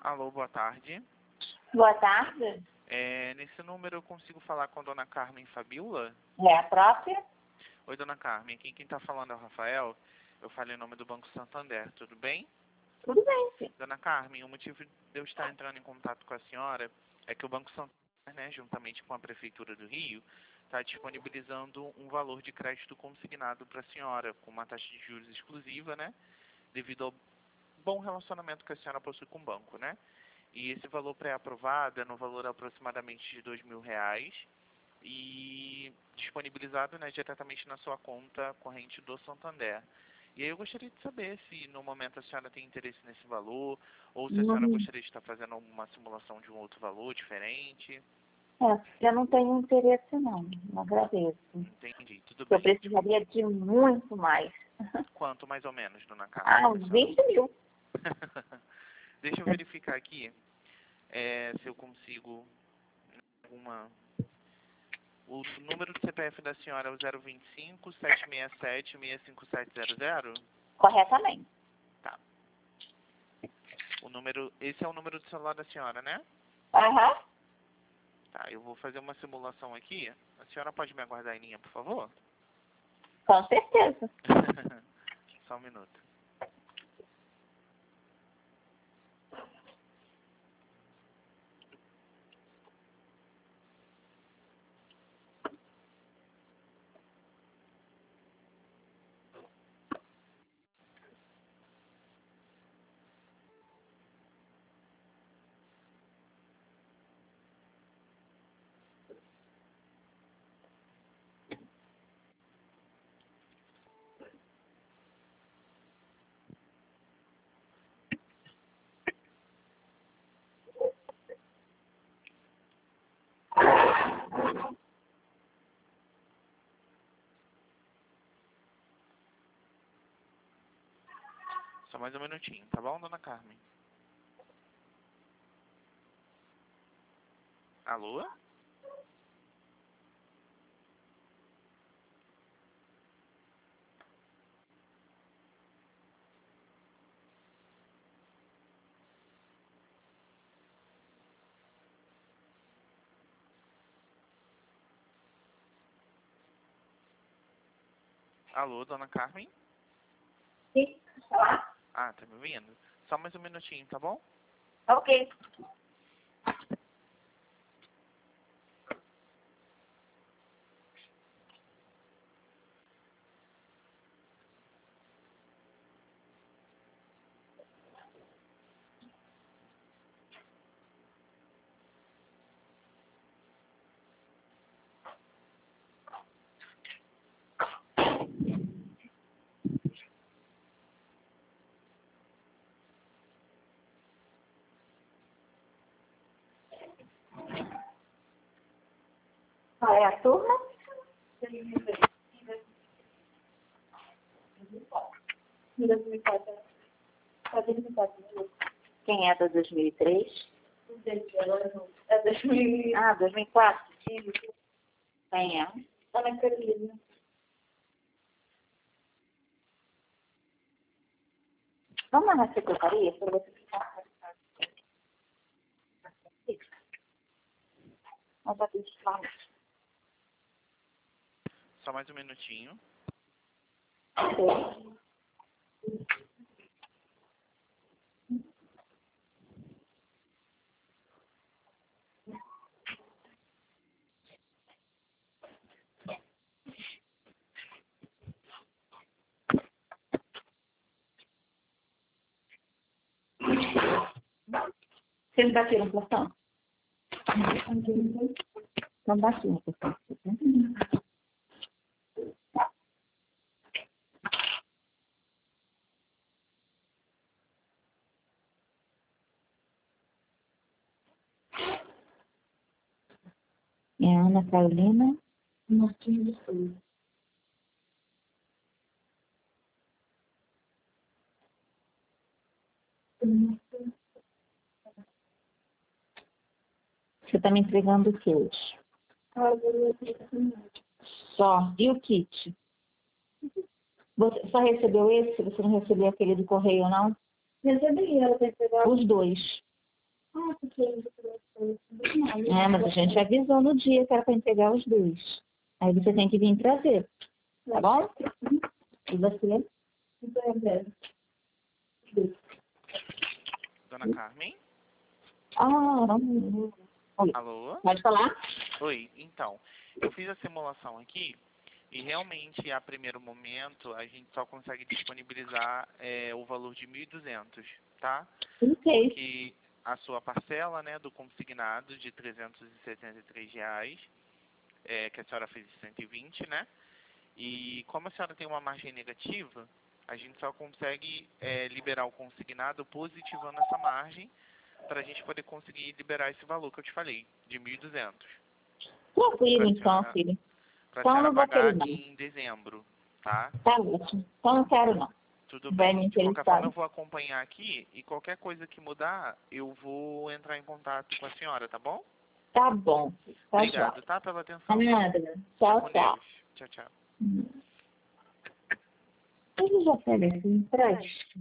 Alô, boa tarde. Boa tarde. Nesse número eu consigo falar com a dona Carmen Fabiola? É a própria? Oi, dona Carmen. Aqui quem está falando é o Rafael. Eu falei em nome do Banco Santander. Tudo bem? Tudo bem, sim. Dona Carmen, o motivo de eu estar entrando em contato com a senhora é que o Banco Santander, né, juntamente com a Prefeitura do Rio, está disponibilizando um valor de crédito consignado para a senhora, com uma taxa de juros exclusiva, né, devido ao bom relacionamento que a senhora possui com o banco, né? E esse valor pré-aprovado é no valor aproximadamente de R$ 2.000 e disponibilizado, né, diretamente na sua conta corrente do Santander. E aí eu gostaria de saber se no momento a senhora tem interesse nesse valor ou se a senhora gostaria de estar fazendo alguma simulação de um outro valor diferente. Eu não tenho interesse não agradeço. Entendi, tudo Eu bem. precisaria de muito mais. Quanto mais ou menos, dona Carmen? Uns 20 mil. Deixa eu verificar aqui se eu consigo uma... O número do CPF da senhora é o 025-767-65700? Corretamente. Tá. Esse é o número do celular da senhora, né? Aham. Tá, eu vou fazer uma simulação aqui. A senhora pode me aguardar em linha, por favor? Com certeza. Só um minuto. Só mais um minutinho, tá bom, dona Carmen? Alô? Alô, dona Carmen? Sim. Ah, tá me ouvindo? Só mais um minutinho, tá bom? Ok. Qual é a turma? Quem é da 2003? É 2000. Ah, 2004? Quem é? Ana Carolina. Vamos lá na secretaria para você ficar. Nós já temos que Só mais um minutinho. falar. Vocês bateram o portão? Não bateram o portão. É a Ana Carolina Martins de Souza. Você está me entregando o que hoje? Só. E o kit? Você só recebeu esse? Você não recebeu aquele do correio, não? Recebi. Os dois. É, mas a gente avisou no dia que era para entregar os dois. Aí você tem que vir trazer. Tá bom? E você? Dona Carmen? Oi. Alô? Pode falar? Oi, então, eu fiz a simulação aqui e realmente, a primeiro momento, a gente só consegue disponibilizar o valor de 1.200, tá? Ok. Porque a sua parcela, né, do consignado de R$ 373, que a senhora fez de 120, né? E como a senhora tem uma margem negativa, a gente só consegue liberar o consignado positivando essa margem para a gente poder conseguir liberar esse valor que eu te falei, de 1.200. Tranquilo, Para então, senhora, filho. pra Então senhora não vou querer, pagar não. em dezembro, tá? Tá ótimo. Então não quero, não. Tudo Vai bem. me De qualquer forma, interessar. eu vou acompanhar aqui e qualquer coisa que mudar, eu vou entrar em contato com a senhora, tá bom? Tá bom. Tá Obrigado, jóia. tá? Pela atenção. Nada. Fica Tchau, com tchau. Deus. Tchau, tchau. Ele já pega aqui, traz.